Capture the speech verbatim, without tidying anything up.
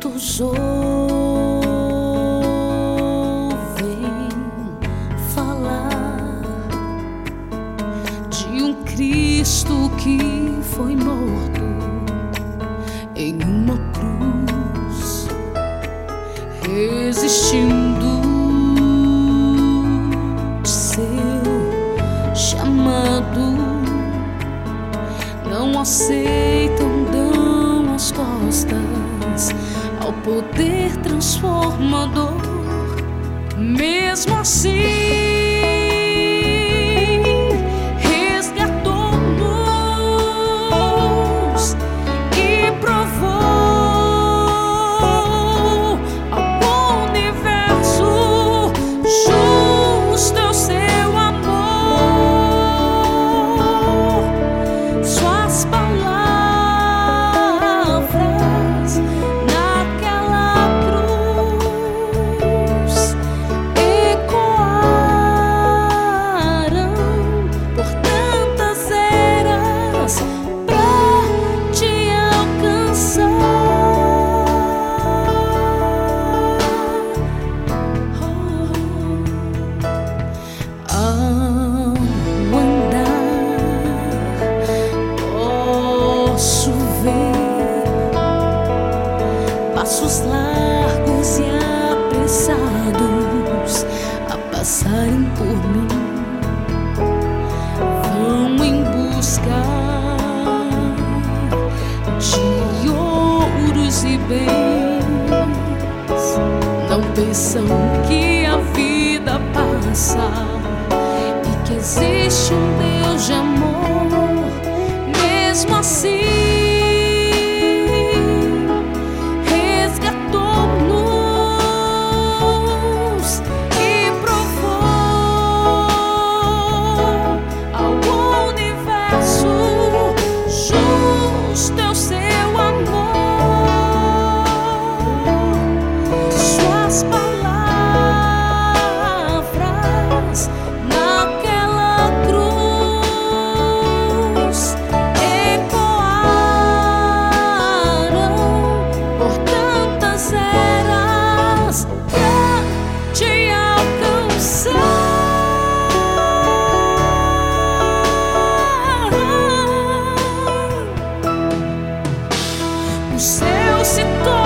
Muitos ouvem falar de um Cristo que foi morto em uma cruz, resistindo de seu chamado. Não aceitam, dão as costas ao poder transformador. Mesmo assim, resgatou-nos e provou ao universo justo é o seu amor. Suas palavras naquela cruz ecoaram por tantas eras pra te alcançar. Ao andar posso ver passos largos e apressados a passarem por mim. Vão em busca de ouros e bens. Não pensam que a vida passa e que existe um Deus de amor. Mesmo assim, resgatou-nos e provou ao universo justo é o seu amor. Suas palavras naquela cruz ecoaram por tantas eras pra te alcançar. O céu se torna